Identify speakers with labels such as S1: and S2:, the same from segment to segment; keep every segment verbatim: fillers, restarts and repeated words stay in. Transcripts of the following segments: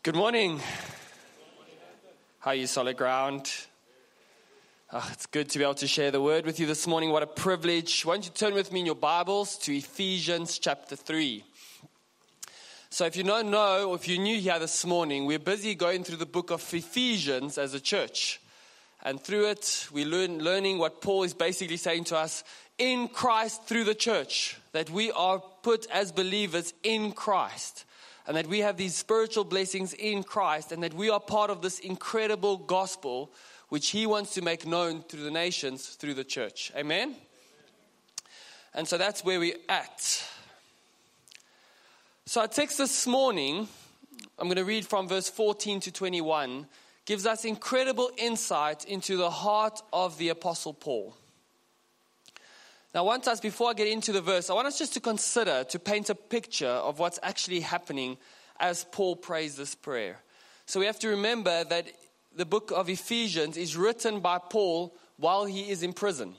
S1: Good morning. How are you, solid ground? Oh, it's good to be able to share the word with you this morning. What a privilege. Why don't you turn with me in your Bibles to Ephesians chapter three. So if you don't know, or if you're new here this morning, we're busy going through the book of Ephesians as a church. And through it, we learn learning what Paul is basically saying to us in Christ through the church. That we are put as believers in Christ. And that we have these spiritual blessings in Christ. And that we are part of this incredible gospel which he wants to make known to the nations through the church. Amen? Amen. And so that's where we're at. So our text this morning, I'm going to read from verse fourteen to twenty-one, gives us incredible insight into the heart of the Apostle Paul. Now I want us, before I get into the verse, I want us just to consider, to paint a picture of what's actually happening as Paul prays this prayer. So we have to remember that the book of Ephesians is written by Paul while he is in prison.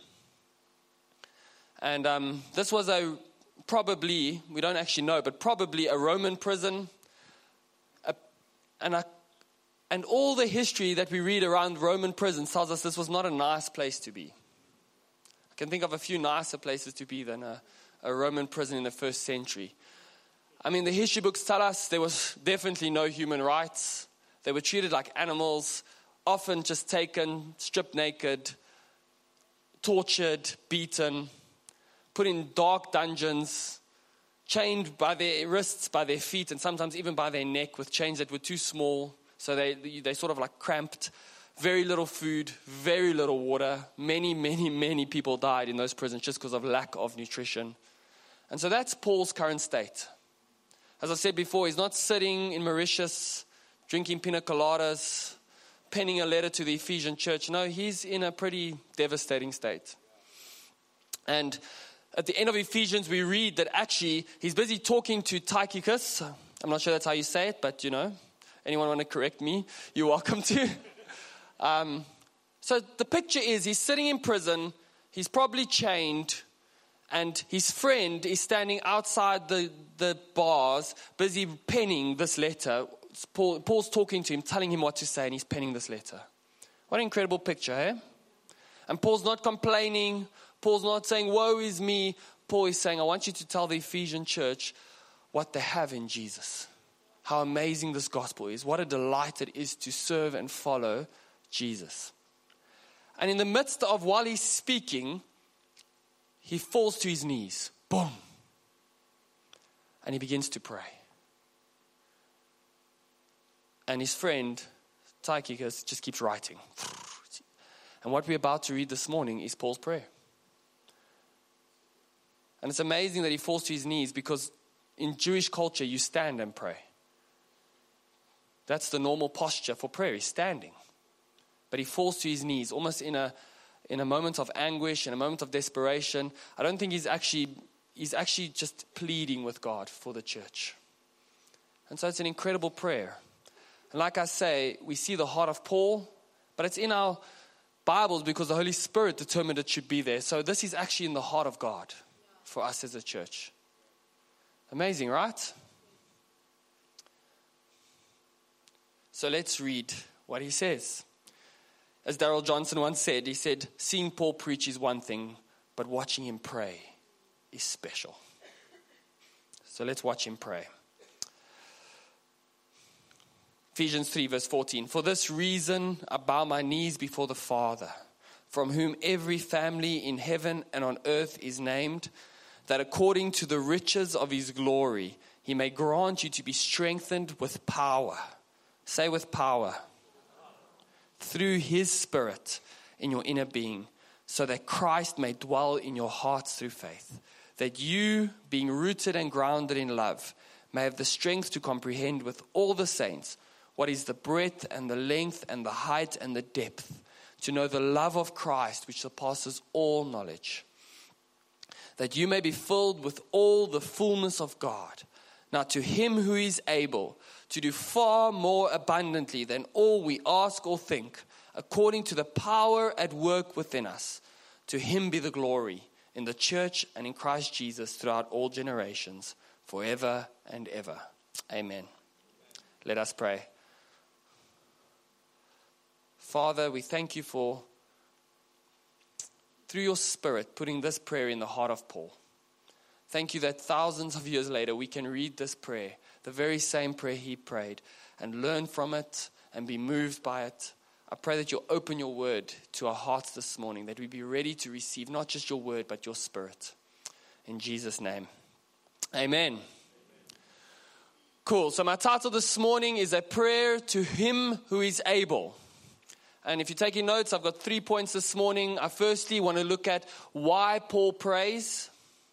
S1: And um, this was a probably, we don't actually know, but probably a Roman prison. A, and, a, and all the history that we read around Roman prisons tells us this was not a nice place to be. I can think of a few nicer places to be than a, a Roman prison in the first century. I mean, the history books tell us there was definitely no human rights. They were treated like animals, often just taken, stripped naked, tortured, beaten, put in dark dungeons, chained by their wrists, by their feet, and sometimes even by their neck with chains that were too small. So they they sort of like cramped. Very little food, very little water. Many, many, many people died in those prisons just because of lack of nutrition. And so that's Paul's current state. As I said before, he's not sitting in Mauritius, drinking pina coladas, penning a letter to the Ephesian church. No, he's in a pretty devastating state. And at the end of Ephesians, we read that actually he's busy talking to Tychicus. I'm not sure that's how you say it, but you know, anyone want to correct me? You're welcome to. Um, so the picture is he's sitting in prison, he's probably chained, and his friend is standing outside the, the bars, busy penning this letter. Paul, Paul's talking to him, telling him what to say, and he's penning this letter. What an incredible picture, eh? And Paul's not complaining. Paul's not saying, woe is me. Paul is saying, I want you to tell the Ephesian church what they have in Jesus. How amazing this gospel is. What a delight it is to serve and follow Jesus. And in the midst of while he's speaking, he falls to his knees. Boom. And he begins to pray. And his friend, Tychicus, just keeps writing. And what we're about to read this morning is Paul's prayer. And it's amazing that he falls to his knees because in Jewish culture, you stand and pray. That's the normal posture for prayer, is standing. But he falls to his knees, almost in a in a moment of anguish, in a moment of desperation. I don't think he's actually he's actually just pleading with God for the church. And so it's an incredible prayer. And like I say, we see the heart of Paul, but it's in our Bibles because the Holy Spirit determined it should be there. So this is actually in the heart of God for us as a church. Amazing, right? So let's read what he says. As Darrell Johnson once said, he said, seeing Paul preach is one thing, but watching him pray is special. So let's watch him pray. Ephesians three verse fourteen. For this reason I bow my knees before the Father, from whom every family in heaven and on earth is named, that according to the riches of his glory, he may grant you to be strengthened with power. Say with power. Through his Spirit in your inner being, so that Christ may dwell in your hearts through faith, that you, being rooted and grounded in love, may have the strength to comprehend with all the saints what is the breadth and the length and the height and the depth, to know the love of Christ which surpasses all knowledge, that you may be filled with all the fullness of God. Now to him who is able to do far more abundantly than all we ask or think, according to the power at work within us, to him be the glory in the church and in Christ Jesus throughout all generations, forever and ever. Amen. Let us pray. Father, we thank you for, through your Spirit, putting this prayer in the heart of Paul. Thank you that thousands of years later we can read this prayer, the very same prayer he prayed, and learn from it and be moved by it. I pray that you'll open your word to our hearts this morning, that we be ready to receive not just your word, but your Spirit. In Jesus' name, amen. Cool. So my title this morning is A Prayer to Him Who is Able. And if you're taking notes, I've got three points this morning. I firstly want to look at why Paul prays.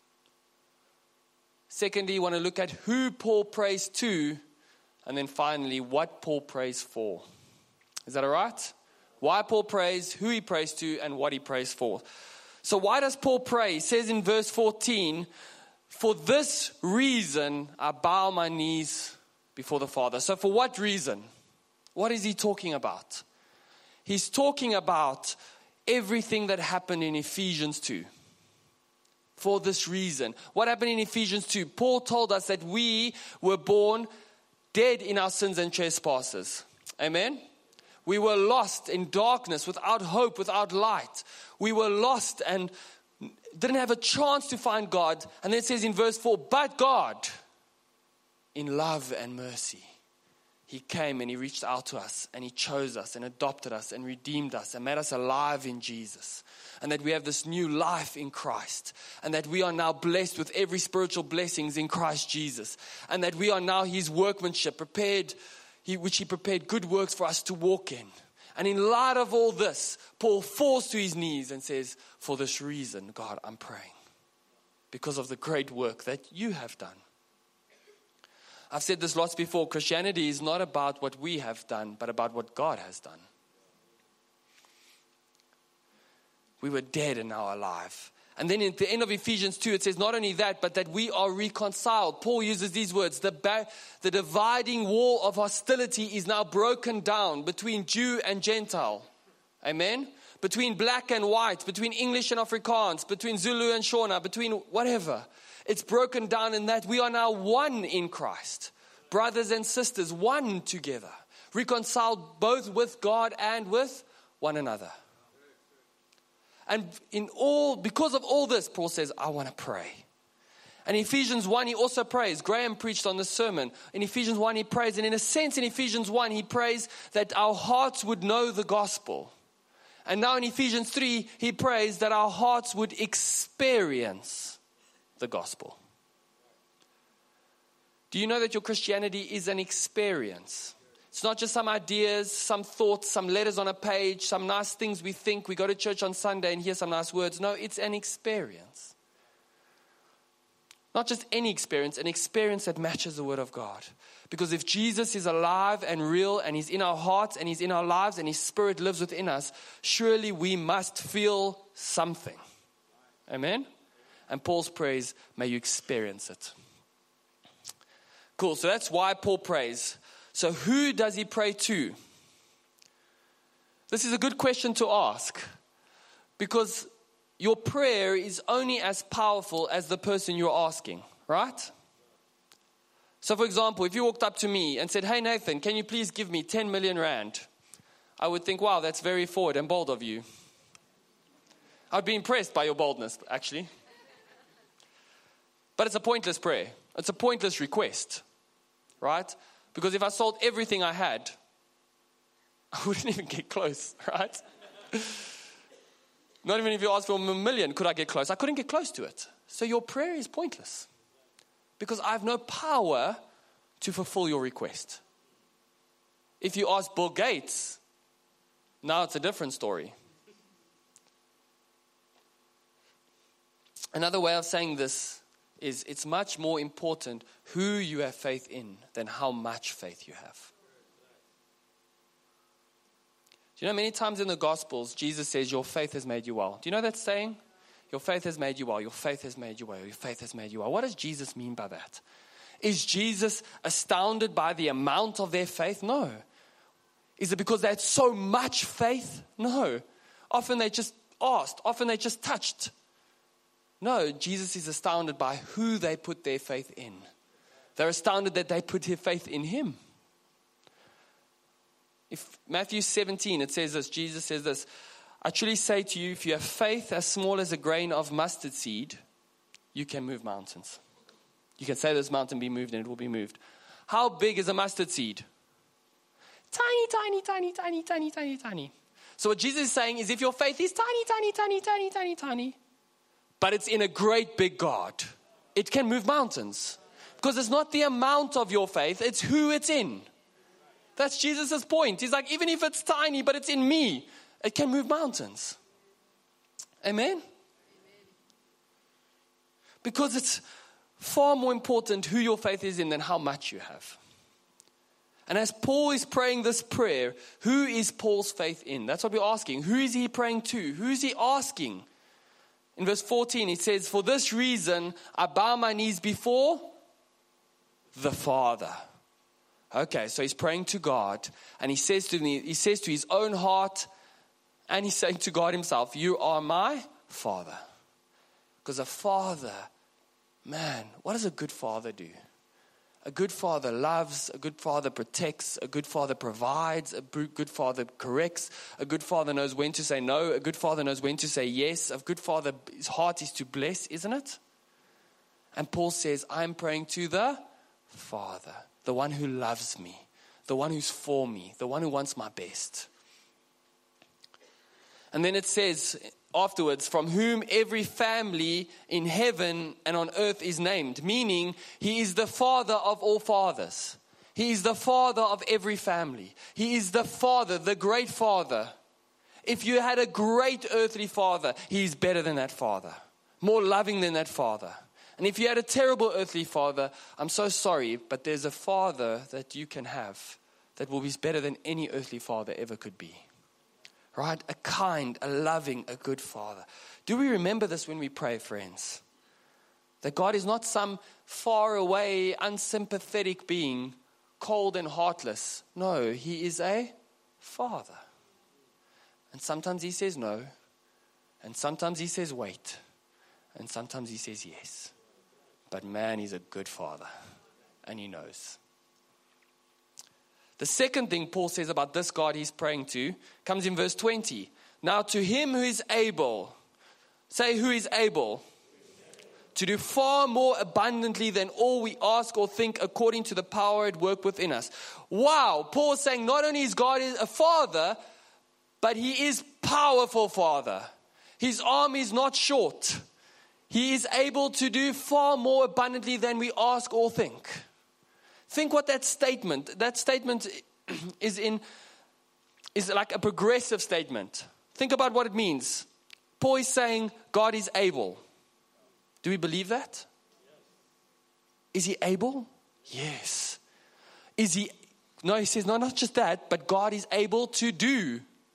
S1: Secondly, I want to look at who Paul prays to. And then finally, what Paul prays for. Is that all right? Why Paul prays, who he prays to, and what he prays for. So why does Paul pray? He says in verse fourteen, for this reason I bow my knees before the Father. So for what reason? What is he talking about? He's talking about everything that happened in Ephesians two. For this reason. What happened in Ephesians two? Paul told us that we were born dead in our sins and trespasses. Amen? We were lost in darkness, without hope, without light. We were lost and didn't have a chance to find God. And then it says in verse four, but God, in love and mercy, He came and He reached out to us and He chose us and adopted us and redeemed us and made us alive in Jesus. And that we have this new life in Christ. And that we are now blessed with every spiritual blessings in Christ Jesus. And that we are now His workmanship, prepared, he, which He prepared good works for us to walk in. And in light of all this, Paul falls to his knees and says, for this reason, God, I'm praying. Because of the great work that you have done. I've said this lots before. Christianity is not about what we have done, but about what God has done. We were dead and now alive. And then at the end of Ephesians two, it says not only that, but that we are reconciled. Paul uses these words. The, ba- the dividing wall of hostility is now broken down between Jew and Gentile. Amen? Between black and white, between English and Afrikaans, between Zulu and Shona, between whatever. It's broken down in that we are now one in Christ. Brothers and sisters, one together. Reconciled both with God and with one another. And in all, because of all this, Paul says, I want to pray. And in Ephesians one, he also prays. Graham preached on this sermon. In Ephesians one, he prays. And in a sense, in Ephesians one, he prays that our hearts would know the gospel. And now in Ephesians three, he prays that our hearts would experience the gospel. Do you know that your Christianity is an experience? It's not just some ideas, some thoughts, some letters on a page, some nice things we think. We go to church on Sunday and hear some nice words. No, it's an experience. Not just any experience, an experience that matches the Word of God. Because if Jesus is alive and real and He's in our hearts and He's in our lives and His Spirit lives within us, surely we must feel something. Amen? And Paul's prays, may you experience it. Cool, so that's why Paul prays. So who does he pray to? This is a good question to ask. Because your prayer is only as powerful as the person you're asking, right? So for example, if you walked up to me and said, hey Nathan, can you please give me ten million rand? I would think, wow, that's very forward and bold of you. I'd be impressed by your boldness, actually. But it's a pointless prayer. It's a pointless request, right? Because if I sold everything I had, I wouldn't even get close, right? Not even if you asked for a million, could I get close? I couldn't get close to it. So your prayer is pointless. Because I have no power to fulfill your request. If you ask Bill Gates, now it's a different story. Another way of saying this is it's much more important who you have faith in than how much faith you have. Do you know many times in the Gospels, Jesus says, your faith has made you well. Do you know that saying? Your faith has made you well. Your faith has made you well. Your faith has made you well. What does Jesus mean by that? Is Jesus astounded by the amount of their faith? No. Is it because they had so much faith? No. Often they just asked. Often they just touched. No, Jesus is astounded by who they put their faith in. They're astounded that they put their faith in Him. If Matthew seventeen, it says this, Jesus says this, I truly say to you, if you have faith as small as a grain of mustard seed, you can move mountains. You can say this mountain be moved and it will be moved. How big is a mustard seed? Tiny, tiny, tiny, tiny, tiny, tiny, tiny. So what Jesus is saying is if your faith is tiny, tiny, tiny, tiny, tiny, tiny, but it's in a great big God, it can move mountains. Because it's not the amount of your faith, it's who it's in. That's Jesus' point. He's like, even if it's tiny, but it's in me, it can move mountains. Amen? Because it's far more important who your faith is in than how much you have. And as Paul is praying this prayer, who is Paul's faith in? That's what we're asking. Who is he praying to? Who is he asking? In verse fourteen, it says, for this reason, I bow my knees before the Father. Okay, so he's praying to God, and he says to me, he says to his own heart, and he's saying to God himself, you are my Father. Because a father, man, what does a good father do? A good father loves, a good father protects, a good father provides, a good father corrects, a good father knows when to say no, a good father knows when to say yes, a good father, his heart is to bless, isn't it? And Paul says, I'm praying to the Father, the one who loves me, the one who's for me, the one who wants my best. And then it says afterwards, from whom every family in heaven and on earth is named, meaning he is the Father of all fathers. He is the Father of every family. He is the Father, the great Father. If you had a great earthly father, he is better than that father, more loving than that father. And if you had a terrible earthly father, I'm so sorry, but there's a father that you can have that will be better than any earthly father ever could be. Right? A kind, a loving, a good father. Do we remember this when we pray, friends? That God is not some far away, unsympathetic being, cold and heartless. No, he is a father. And sometimes he says no. And sometimes he says wait. And sometimes he says yes. But man, he's a good father. And he knows. The second thing Paul says about this God he's praying to comes in verse twenty. Now to him who is able, say who is able, to do far more abundantly than all we ask or think according to the power at work within us. Wow, Paul's saying not only is God a father, but he is powerful father. His arm is not short. He is able to do far more abundantly than we ask or think. Think what that statement, that statement is in, is like a progressive statement. Think about what it means. Paul is saying God is able. Do we believe that? Is he able? Yes. Is he, no, he says, no, not just that, but God is able to do.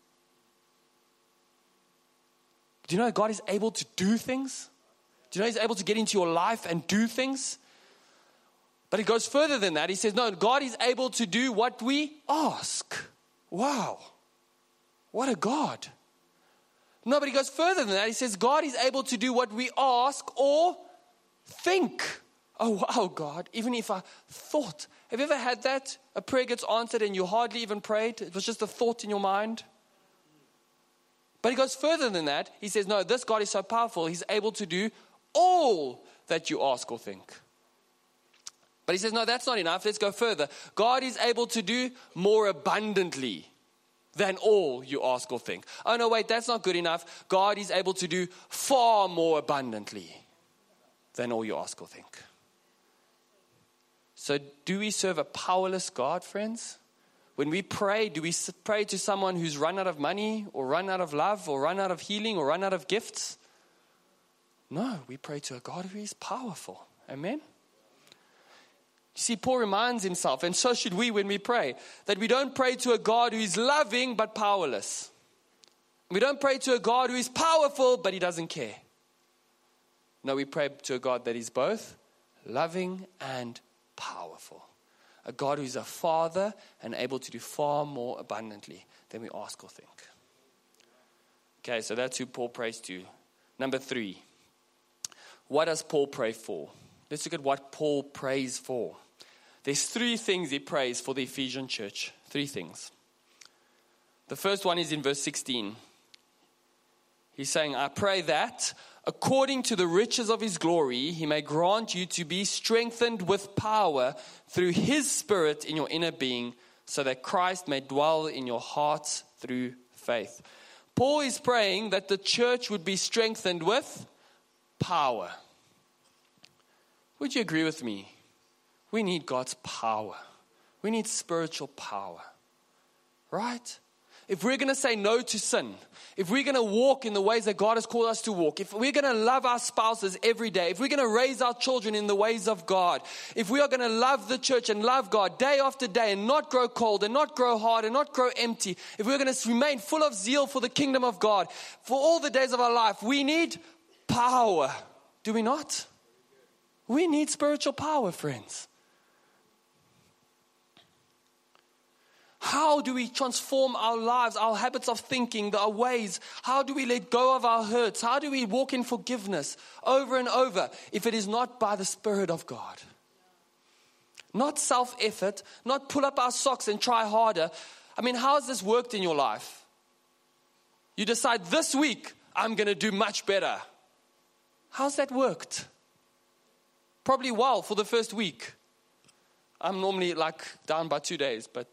S1: Do you know God is able to do things? Do you know he's able to get into your life and do things? But it goes further than that. He says, no, God is able to do what we ask. Wow. What a God. No, but he goes further than that. He says, God is able to do what we ask or think. Oh, wow, God. Even if I thought. Have you ever had that? A prayer gets answered and you hardly even prayed. It was just a thought in your mind. But he goes further than that. He says, no, this God is so powerful. He's able to do all that you ask or think. But he says, no, that's not enough. Let's go further. God is able to do more abundantly than all you ask or think. Oh, no, wait, that's not good enough. God is able to do far more abundantly than all you ask or think. So do we serve a powerless God, friends? When we pray, do we pray to someone who's run out of money or run out of love or run out of healing or run out of gifts? No, we pray to a God who is powerful. Amen? You see, Paul reminds himself, and so should we when we pray, that we don't pray to a God who is loving but powerless. We don't pray to a God who is powerful but he doesn't care. No, we pray to a God that is both loving and powerful. A God who is a father and able to do far more abundantly than we ask or think. Okay, so that's who Paul prays to. Number three, what does Paul pray for? Let's look at what Paul prays for. There's three things he prays for the Ephesian church. Three things. The first one is in verse sixteen. He's saying, I pray that according to the riches of his glory, he may grant you to be strengthened with power through his Spirit in your inner being, so that Christ may dwell in your hearts through faith. Paul is praying that the church would be strengthened with power. Would you agree with me? We need God's power. We need spiritual power. Right? If we're going to say no to sin, if we're going to walk in the ways that God has called us to walk, if we're going to love our spouses every day, if we're going to raise our children in the ways of God, if we are going to love the church and love God day after day and not grow cold and not grow hard and not grow empty, if we're going to remain full of zeal for the kingdom of God for all the days of our life, we need power. Do we not? We need spiritual power, friends. How do we transform our lives, our habits of thinking, our ways? How do we let go of our hurts? How do we walk in forgiveness over and over if it is not by the Spirit of God? Not self-effort, not pull up our socks and try harder. I mean, how has this worked in your life? You decide this week, I'm going to do much better. How's that worked? Probably well for the first week. I'm normally like down by two days, but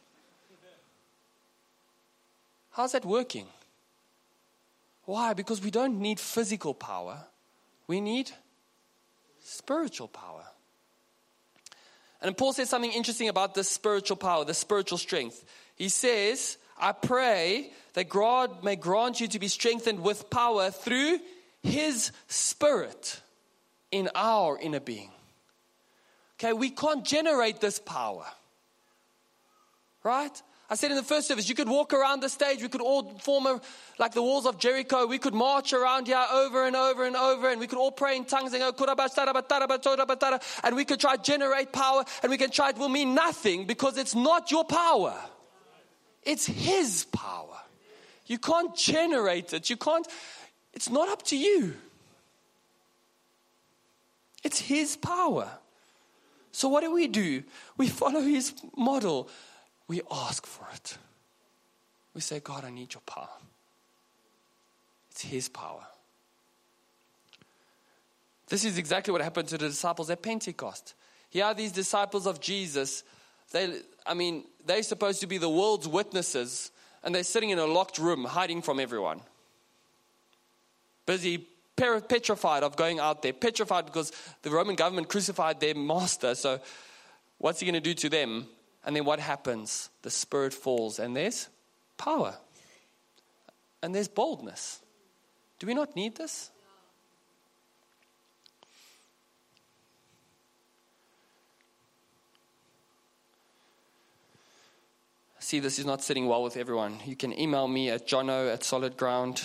S1: how's that working? Why? Because we don't need physical power. We need spiritual power. And Paul says something interesting about this spiritual power, this spiritual strength. He says, I pray that God may grant you to be strengthened with power through his Spirit in our inner being. Okay, we can't generate this power. Right? I said in the first service, you could walk around the stage. We could all form a, like the walls of Jericho. We could march around here over and over and over. And we could all pray in tongues and go, and we could try to generate power. And we can try, it will mean nothing because it's not your power. It's his power. You can't generate it. You can't, it's not up to you. It's his power. So what do we do? We follow his model. We ask for it. We say, God, I need your power. It's his power. This is exactly what happened to the disciples at Pentecost. Here are these disciples of Jesus. They, I mean, they're supposed to be the world's witnesses, and they're sitting in a locked room, hiding from everyone. Busy, petrified of going out there. Petrified because the Roman government crucified their master. So what's he going to do to them? And then what happens? The Spirit falls and there's power. And there's boldness. Do we not need this? See, this is not sitting well with everyone. You can email me at jono at solid ground.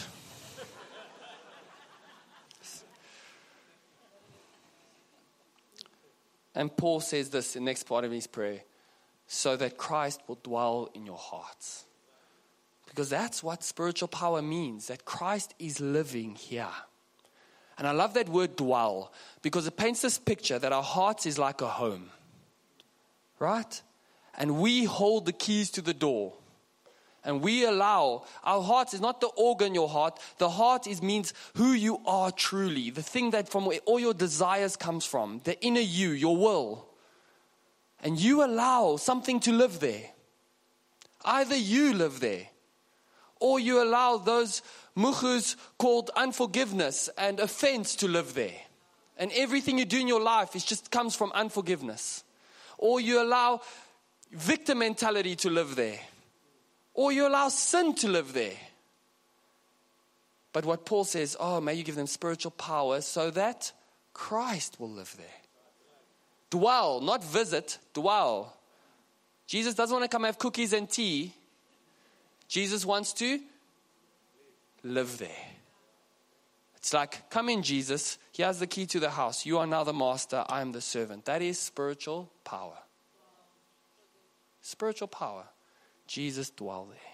S1: And Paul says this in the next part of his prayer. So that Christ will dwell in your hearts. Because that's what spiritual power means. That Christ is living here. And I love that word dwell. Because it paints this picture that our hearts is like a home. Right? And we hold the keys to the door. And we allow, our heart is not the organ, your heart. The heart is means who you are truly. The thing that from where all your desires comes from. The inner you, your will. And you allow something to live there. Either you live there, or you allow those mukhus called unforgiveness and offense to live there. And everything you do in your life is just comes from unforgiveness. Or you allow victim mentality to live there. Or you allow sin to live there. But what Paul says, oh, may you give them spiritual power so that Christ will live there. Dwell, not visit, dwell. Jesus doesn't want to come have cookies and tea. Jesus wants to live there. It's like, come in, Jesus. Here's the key to the house. You are now the master. I am the servant. That is spiritual power. Spiritual power. Jesus dwell there.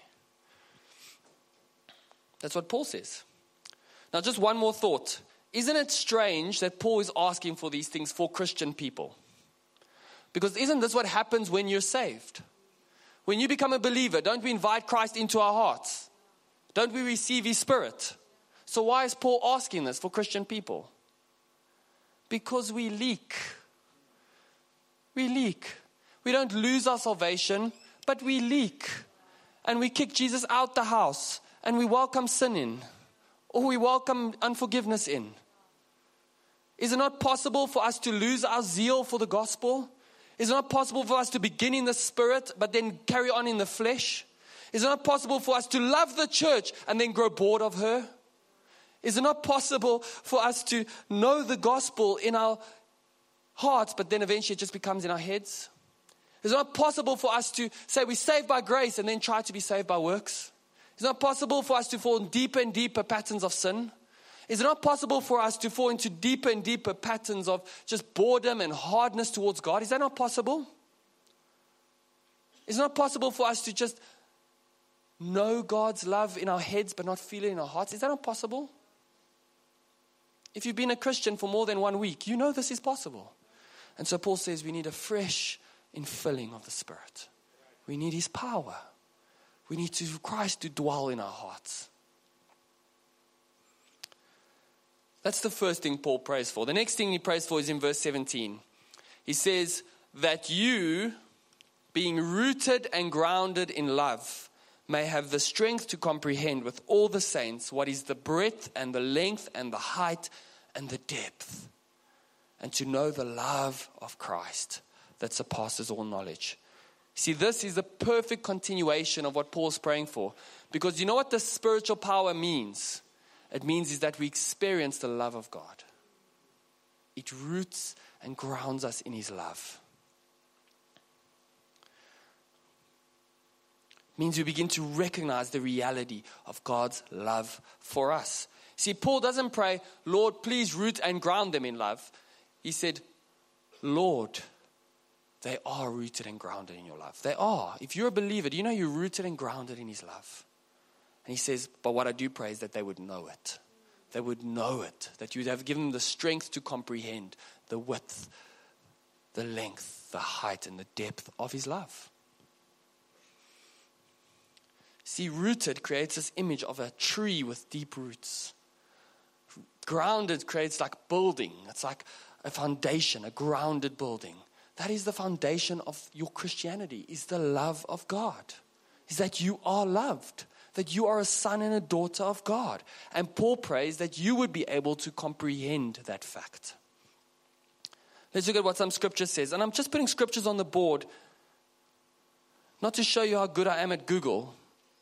S1: That's what Paul says. Now, just one more thought. Isn't it strange that Paul is asking for these things for Christian people? Because isn't this what happens when you're saved? When you become a believer, don't we invite Christ into our hearts? Don't we receive His Spirit? So why is Paul asking this for Christian people? Because we leak. We leak. We don't lose our salvation, but we leak. And we kick Jesus out the house. And we welcome sin in. Or we welcome unforgiveness in. Is it not possible for us to lose our zeal for the gospel? Is it not possible for us to begin in the Spirit, but then carry on in the flesh? Is it not possible for us to love the church and then grow bored of her? Is it not possible for us to know the gospel in our hearts, but then eventually it just becomes in our heads? Is it not possible for us to say we're saved by grace and then try to be saved by works? Is it not possible for us to fall in deeper and deeper patterns of sin? Is it not possible for us to fall into deeper and deeper patterns of just boredom and hardness towards God? Is that not possible? Is it not possible for us to just know God's love in our heads but not feel it in our hearts? Is that not possible? If you've been a Christian for more than one week, you know this is possible. And so Paul says we need a fresh infilling of the Spirit. We need His power. We need to, Christ to dwell in our hearts. That's the first thing Paul prays for. The next thing he prays for is in verse seventeen. He says that you, being rooted and grounded in love, may have the strength to comprehend with all the saints what is the breadth and the length and the height and the depth, and to know the love of Christ that surpasses all knowledge. See, this is the perfect continuation of what Paul's praying for. Because you know what the spiritual power means? It means is that we experience the love of God. It roots and grounds us in His love. It means we begin to recognize the reality of God's love for us. See, Paul doesn't pray, Lord, please root and ground them in love. He said, Lord, they are rooted and grounded in your love. They are. If you're a believer, do you know you're rooted and grounded in His love? And he says, but what I do pray is that they would know it. They would know it. That you would have given them the strength to comprehend the width, the length, the height, and the depth of His love. See, rooted creates this image of a tree with deep roots. Grounded creates like building. It's like a foundation, a grounded building. That is the foundation of your Christianity, is the love of God. Is that you are loved. That you are a son and a daughter of God. And Paul prays that you would be able to comprehend that fact. Let's look at what some scripture says. And I'm just putting scriptures on the board, not to show you how good I am at Google,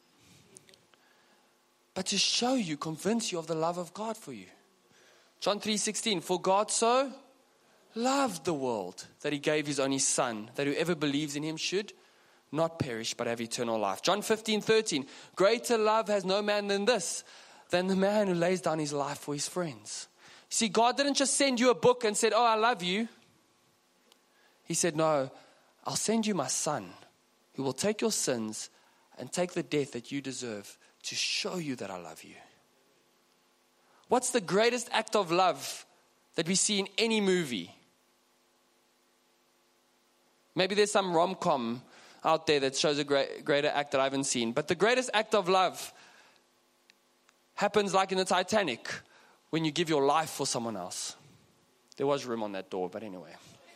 S1: but to show you, convince you of the love of God for you. John three sixteen, for God so loved the world that He gave His only Son, that whoever believes in Him should not perish but have eternal life. John fifteen thirteen, greater love has no man than this, than the man who lays down his life for his friends. See, God didn't just send you a book and said, oh, I love you. He said, no, I'll send you my Son who will take your sins and take the death that you deserve to show you that I love you. What's the greatest act of love that we see in any movie? Maybe there's some rom-com out there that shows a great, greater act that I haven't seen. But the greatest act of love happens like in the Titanic, when you give your life for someone else. There was room on that door, but anyway.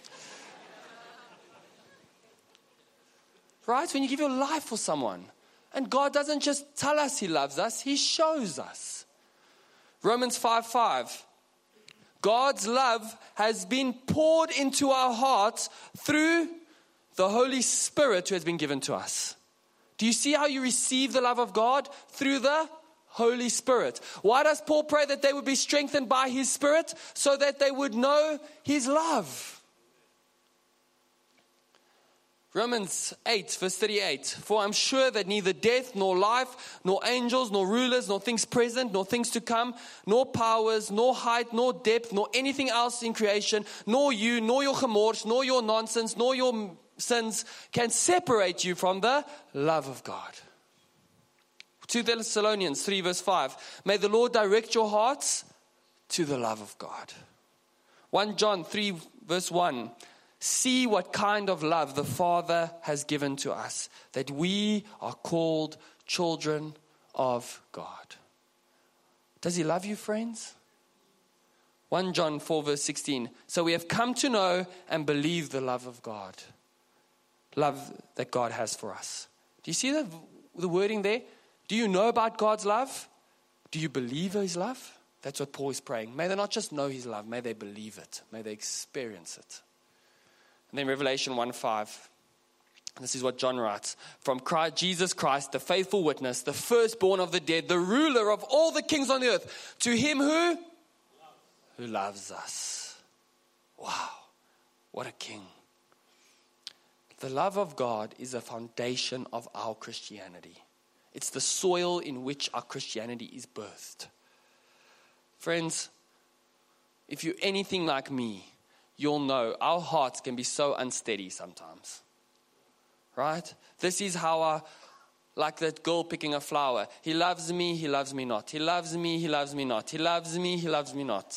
S1: Right? When you give your life for someone. And God doesn't just tell us He loves us, He shows us. Romans five five. God's love has been poured into our hearts through the Holy Spirit who has been given to us. Do you see how you receive the love of God? Through the Holy Spirit. Why does Paul pray that they would be strengthened by His Spirit? So that they would know His love. Romans eight verse thirty-eight. For I'm sure that neither death, nor life, nor angels, nor rulers, nor things present, nor things to come, nor powers, nor height, nor depth, nor anything else in creation, nor you, nor your gemors, nor your nonsense, nor your sins can separate you from the love of God. Second Thessalonians three verse five. May the Lord direct your hearts to the love of God. First John three verse one See what kind of love the Father has given to us, that we are called children of God. Does he love you, friends? First John four verse sixteen. So we have come to know and believe the love of God. Love that God has for us. Do you see the, the wording there? Do you know about God's love? Do you believe his love? That's what Paul is praying. May they not just know his love, may they believe it. May they experience it. And then Revelation one five. This is what John writes. From Christ, Jesus Christ, the faithful witness, the firstborn of the dead, the ruler of all the kings on the earth. To him who? Who loves us. Wow. What a king. The love of God is a foundation of our Christianity. It's the soil in which our Christianity is birthed. Friends, if you're anything like me, you'll know our hearts can be so unsteady sometimes. Right? This is how I, like that girl picking a flower. He loves me, he loves me not. He loves me, he loves me not. He loves me, he loves me not.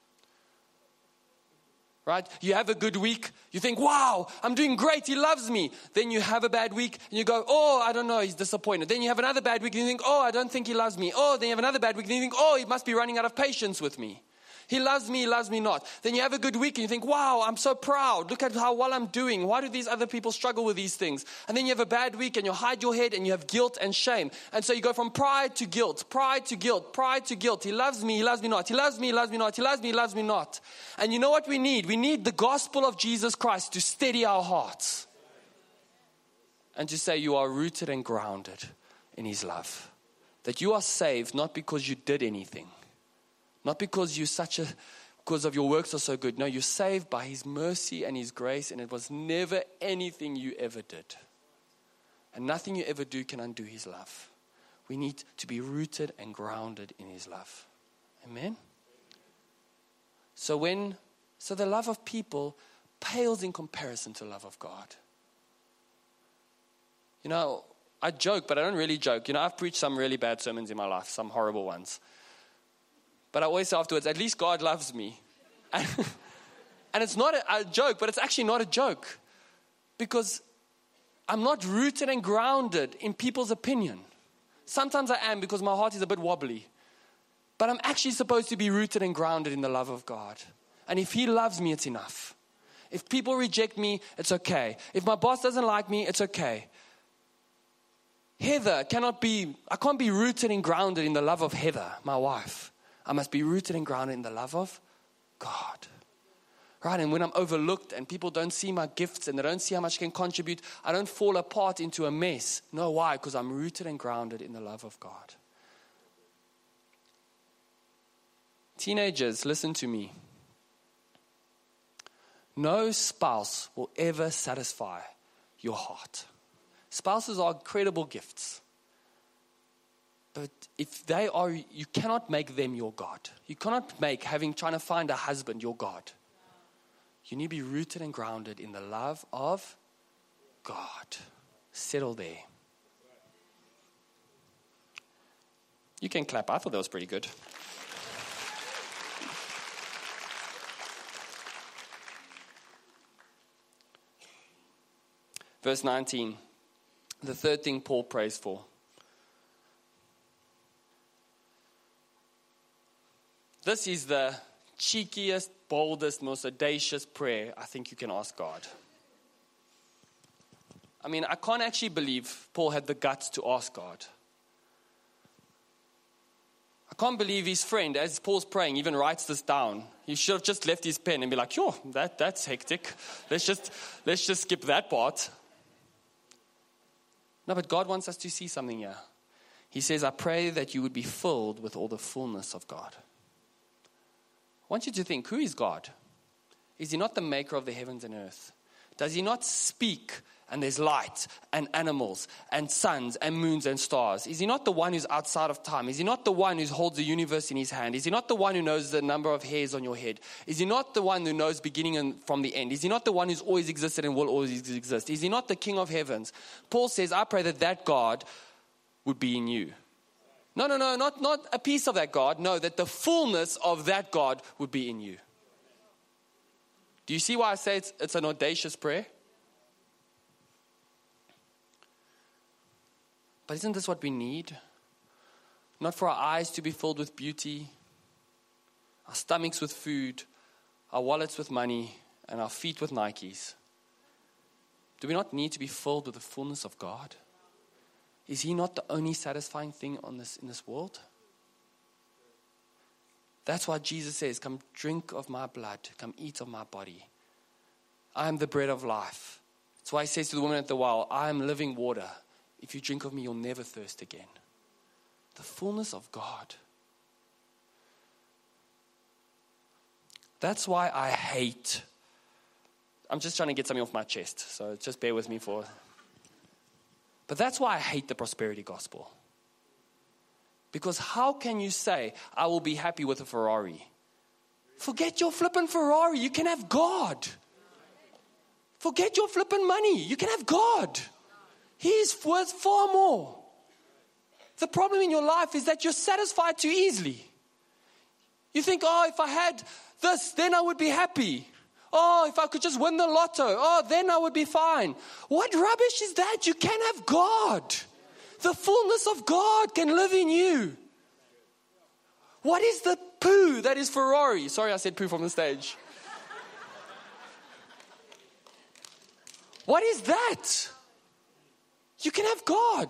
S1: Right? You have a good week. You think, wow, I'm doing great. He loves me. Then you have a bad week and you go, oh, I don't know. He's disappointed. Then you have another bad week and you think, oh, I don't think he loves me. Oh, then you have another bad week and you think, oh, he must be running out of patience with me. He loves me, he loves me not. Then you have a good week and you think, wow, I'm so proud. Look at how well I'm doing. Why do these other people struggle with these things? And then you have a bad week and you hide your head and you have guilt and shame. And so you go from pride to guilt, pride to guilt, pride to guilt. He loves me, he loves me not. He loves me, he loves me not. He loves me, he loves me not. And you know what we need? We need the gospel of Jesus Christ to steady our hearts. And to say you are rooted and grounded in his love. That you are saved not because you did anything. Not because you such a, because of your works are so good. No, you're saved by his mercy and his grace, and it was never anything you ever did. And nothing you ever do can undo his love. We need to be rooted and grounded in his love. Amen? So when, so the love of people pales in comparison to the love of God. You know, I joke, but I don't really joke. You know, I've preached some really bad sermons in my life, some horrible ones. But I always say afterwards, at least God loves me. And, and it's not a, a joke, but it's actually not a joke. Because I'm not rooted and grounded in people's opinion. Sometimes I am because my heart is a bit wobbly. But I'm actually supposed to be rooted and grounded in the love of God. And if he loves me, it's enough. If people reject me, it's okay. If my boss doesn't like me, it's okay. Heather cannot be, I can't be rooted and grounded in the love of Heather, my wife. I must be rooted and grounded in the love of God. Right? And when I'm overlooked and people don't see my gifts and they don't see how much I can contribute, I don't fall apart into a mess. No, why? Because I'm rooted and grounded in the love of God. Teenagers, listen to me. No spouse will ever satisfy your heart. Spouses are incredible gifts. But if they are, you cannot make them your God. You cannot make having, trying to find a husband your God. You need to be rooted and grounded in the love of God. Settle there. You can clap. I thought that was pretty good. Verse nineteen. The third thing Paul prays for. This is the cheekiest, boldest, most audacious prayer I think you can ask God. I mean, I can't actually believe Paul had the guts to ask God. I can't believe his friend, as Paul's praying, even writes this down. He should have just left his pen and be like, yo, that, that's hectic. Let's just, let's just skip that part. No, but God wants us to see something here. He says, I pray that you would be filled with all the fullness of God. I want you to think, who is God? Is he not the maker of the heavens and earth? Does he not speak and there's light and animals and suns and moons and stars? Is he not the one who's outside of time? Is he not the one who holds the universe in his hand? Is he not the one who knows the number of hairs on your head? Is he not the one who knows beginning and from the end? Is he not the one who's always existed and will always exist? Is he not the King of heavens? Paul says, I pray that that God would be in you. No, no, no, not, not a piece of that God. No, that the fullness of that God would be in you. Do you see why I say it's, it's an audacious prayer? But isn't this what we need? Not for our eyes to be filled with beauty, our stomachs with food, our wallets with money, and our feet with Nikes. Do we not need to be filled with the fullness of God? Is He not the only satisfying thing on this in this world? That's why Jesus says, come drink of my blood, come eat of my body. I am the bread of life. That's why He says to the woman at the well, I am living water. If you drink of me, you'll never thirst again. The fullness of God. That's why I hate. I'm just trying to get something off my chest, so just bear with me for. But that's why I hate the prosperity gospel. Because how can you say, I will be happy with a Ferrari? Forget your flippin' Ferrari. You can have God. Forget your flippin' money. You can have God. He is worth far more. The problem in your life is that you're satisfied too easily. You think, oh, if I had this, then I would be happy. Oh, if I could just win the lotto, oh, then I would be fine. What rubbish is that? You can have God. The fullness of God can live in you. What is the poo that is Ferrari? Sorry, I said poo from the stage. What is that? You can have God.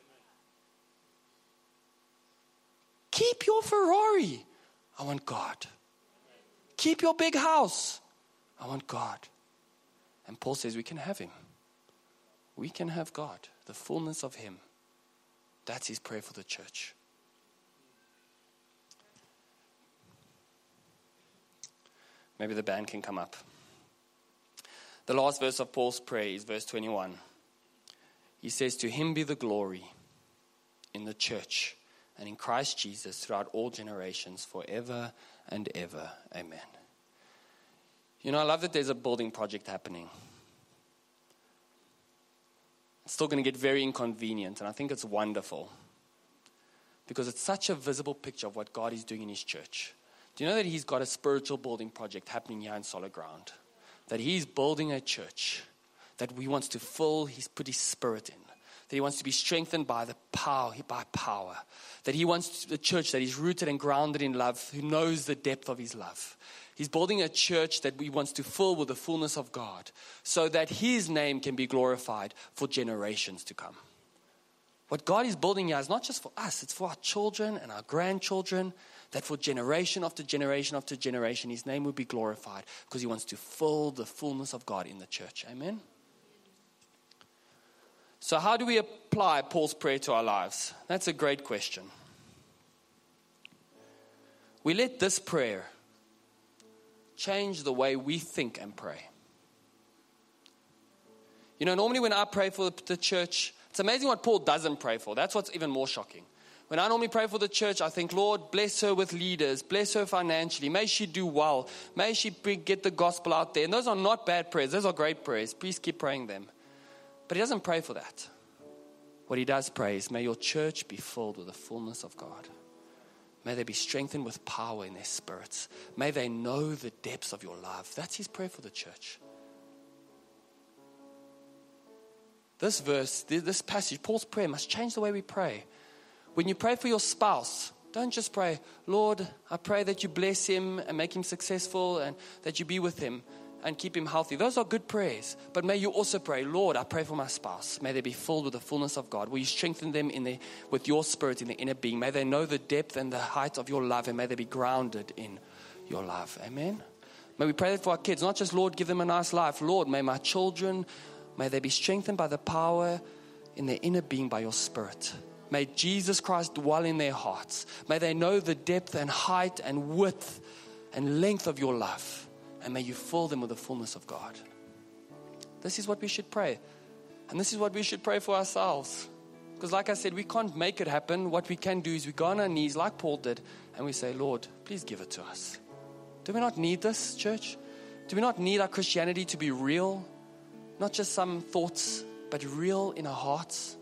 S1: Keep your Ferrari. I want God. Keep your big house. I want God. And Paul says we can have Him. We can have God, the fullness of Him. That's his prayer for the church. Maybe the band can come up. The last verse of Paul's prayer is verse twenty-one. He says, to Him be the glory in the church and in Christ Jesus throughout all generations, forever and ever. Amen. You know, I love that there's a building project happening. It's still going to get very inconvenient, and I think it's wonderful because it's such a visible picture of what God is doing in His church. Do you know that He's got a spiritual building project happening here in Solid Ground? That He's building a church that He wants to fill, He's put His Spirit in. That He wants to be strengthened by the power, by power. That He wants a church that is rooted and grounded in love, who knows the depth of His love. He's building a church that He wants to fill with the fullness of God so that His name can be glorified for generations to come. What God is building here is not just for us, it's for our children and our grandchildren, that for generation after generation after generation, His name will be glorified because He wants to fill the fullness of God in the church. Amen? So how do we apply Paul's prayer to our lives? That's a great question. We let this prayer change the way we think and pray. You know, normally when I pray for the church, it's amazing what Paul doesn't pray for. That's what's even more shocking. When I normally pray for the church, I think, Lord, bless her with leaders, bless her financially, may she do well, may she get the gospel out there. And those are not bad prayers, those are great prayers. Please keep praying them. But he doesn't pray for that. What he does pray is, may your church be filled with the fullness of God. May they be strengthened with power in their spirits. May they know the depths of your love. That's his prayer for the church. This verse, this passage, Paul's prayer must change the way we pray. When you pray for your spouse, don't just pray, Lord, I pray that you bless him and make him successful and that you be with him and keep him healthy. Those are good prayers. But may you also pray, Lord, I pray for my spouse. May they be filled with the fullness of God. Will you strengthen them in their, with your spirit in their inner being? May they know the depth and the height of your love, and may they be grounded in your love. Amen. May we pray that for our kids. Not just, Lord, give them a nice life. Lord, may my children, may they be strengthened by the power in their inner being by your spirit. May Jesus Christ dwell in their hearts. May they know the depth and height and width and length of your love. And may you fill them with the fullness of God. This is what we should pray. And this is what we should pray for ourselves. Because like I said, we can't make it happen. What we can do is we go on our knees like Paul did. And we say, Lord, please give it to us. Do we not need this, church? Do we not need our Christianity to be real? Not just some thoughts, but real in our hearts?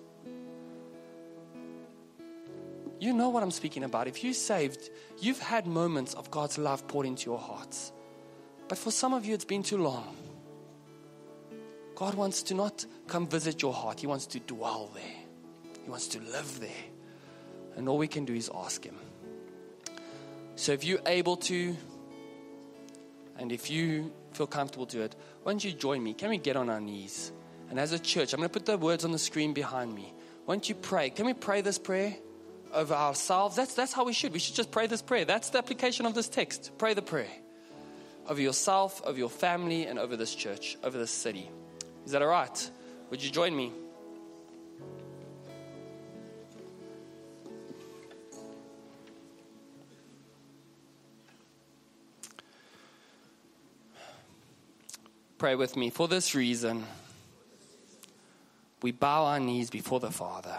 S1: You know what I'm speaking about. If you're saved, you've had moments of God's love poured into your hearts. But for some of you, it's been too long. God wants to not come visit your heart. He wants to dwell there. He wants to live there. And all we can do is ask Him. So if you're able to, and if you feel comfortable to it, why don't you join me? Can we get on our knees? And as a church, I'm going to put the words on the screen behind me. Why don't you pray? Can we pray this prayer over ourselves? That's, that's how we should. We should just pray this prayer. That's the application of this text. Pray the prayer over yourself, over your family, and over this church, over this city. Is that all right? Would you join me? Pray with me. For this reason, we bow our knees before the Father,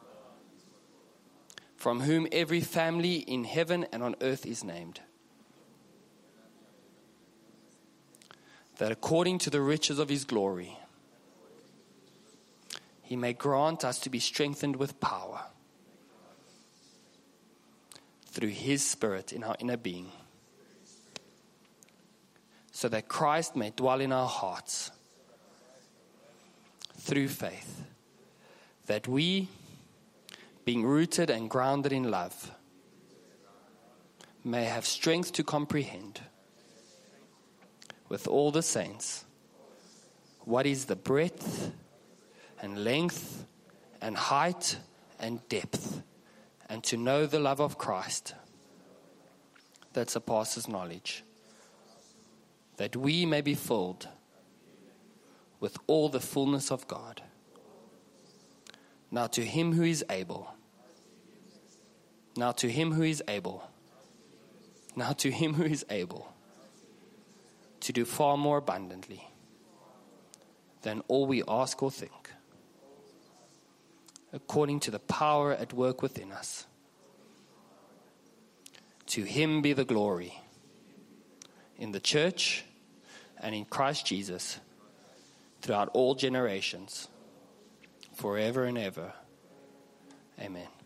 S1: from whom every family in heaven and on earth is named, that according to the riches of His glory, He may grant us to be strengthened with power through His Spirit in our inner being, so that Christ may dwell in our hearts through faith, that we, being rooted and grounded in love, may have strength to comprehend with all the saints what is the breadth and length and height and depth, and to know the love of Christ that surpasses knowledge, that we may be filled with all the fullness of God. Now to Him who is able, now to Him who is able, now to Him who is able to do far more abundantly than all we ask or think, according to the power at work within us. To Him be the glory in the church and in Christ Jesus throughout all generations, forever and ever. Amen.